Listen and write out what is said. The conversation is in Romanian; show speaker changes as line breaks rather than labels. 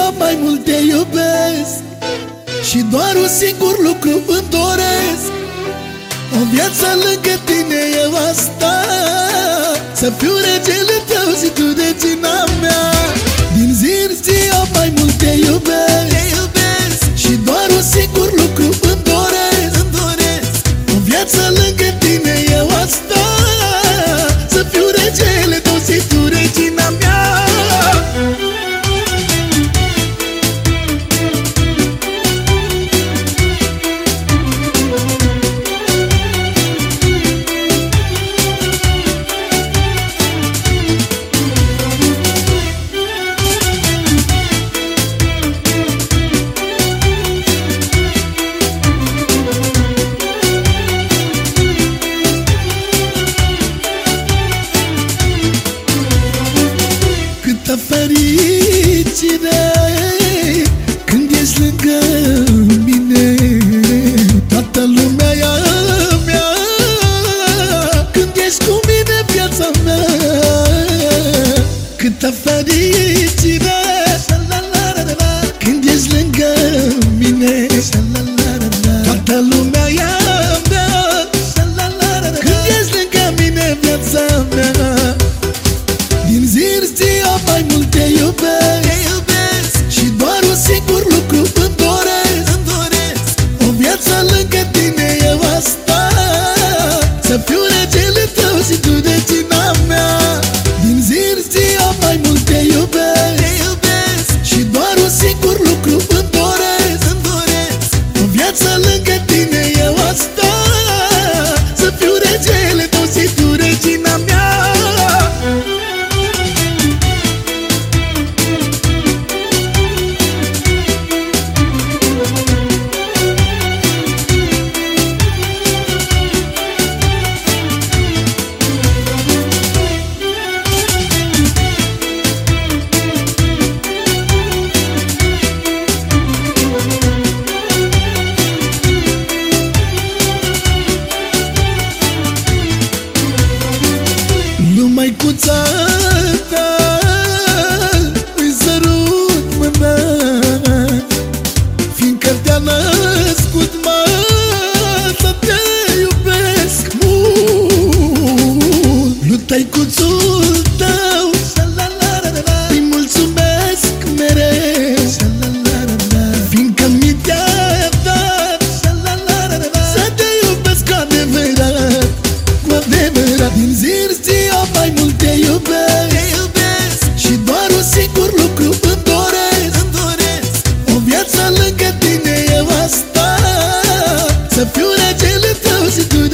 ziua mai mult te iubesc și doar un singur lucru îmi doresc: o viață lângă tine eu asta, să fiu regele tău și tu regina mea. Din zi în zi eu mai mult te iubesc și doar un singur lucru îmi doresc: o viață lângă tine eu asta, să fiu regele tău și tu regina mea. Câtă fericire când ești lângă mine, toată lumea e a mea. Când ești cu mine, viața mea. Câtă fericire când ești lângă mine, toată lumea e a mea. Când ești lângă mine, viața mea. Din zi în zi eu mai mult te iubesc și doar un singur lucru îmi doresc: o viață lângă tine eu asta, să fiu regele tău și tu regina mea. Din zi în zi eu mai mult te iubesc și doar un singur lucru îmi doresc: o viață lângă tine eu asta, să fiu regele tău și tu regina mea. Numai cu țara îi sărut mâna, fiindcă te-a născut, mă, să te iubesc mult. Lui tăicuțul tău îi mulțumesc mereu, fiindcă mi te-a dat să te iubesc cu adevărat, cu adevărat. Din zi în zi eu mai mult te iubesc și doar un singur lucru îmi doresc: o viață lângă tine eu asta, să fiu regele tău și tu